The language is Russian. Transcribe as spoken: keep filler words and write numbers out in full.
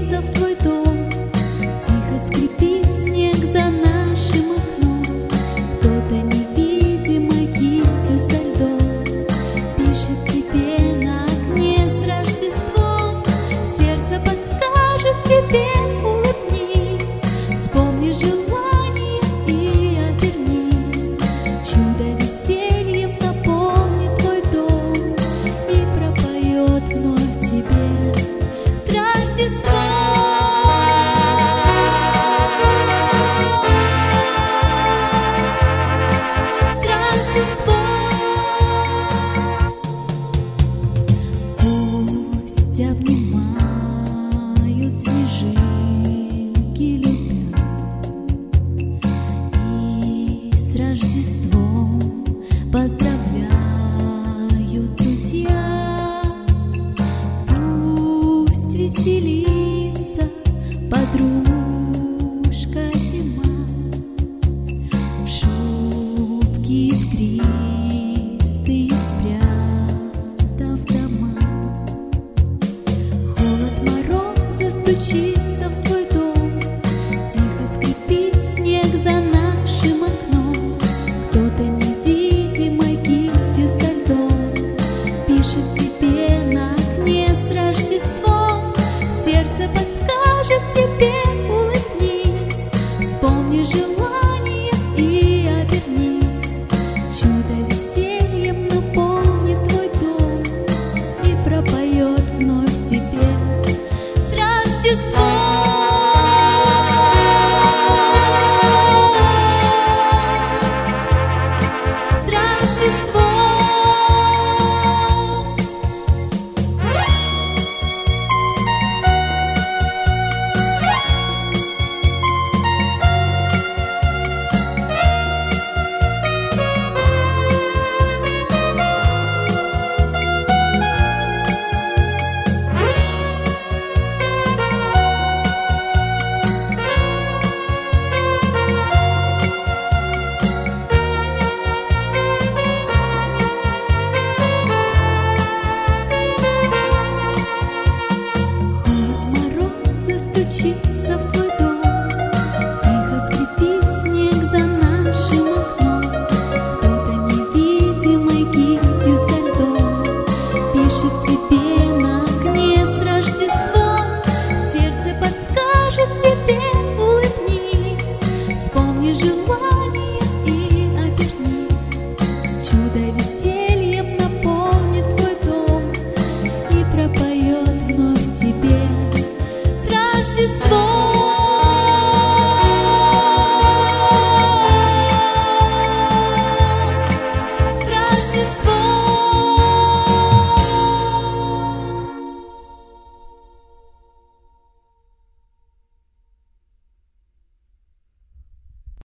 стучится в твой дом, тихо скрипит снег за нашим окном. Кто-то невидимой кистью со льдом пишет тебе на окне с Рождеством. Сердце подскажет тебе: улыбнись, вспомни желание и обернись. Чудо весельем наполнит твой дом и пропоет вновь тебе с Рождеством. С Рождеством. Пусть обнимают снежинки, любя, и с Рождеством поздравляют друзья. Пусть веселится подружка зима в шубке искристые, спрятав дома. Холод, мороз застучится в твой дом, тихо скрипит снег за нашим окном. Кто-то невидимой кистью со льдом пишет тебе на окне с Рождеством. Сердце подскажет тебе: улыбнись, вспомни желание и обернись. Чудо весельем наполнит твой дом и пропоет вновь тебе с Рождеством. С Рождеством. Стучится в твой дом, тихо скрипит снег за нашим окном. Кто-то невидимой кистью со льдом пишет тебе на окне с Рождеством. Сердце подскажет тебе: улыбнись, вспомни желание и обернись. Чудо весельем наполнит твой дом и пропоет вновь тебе с Рождеством.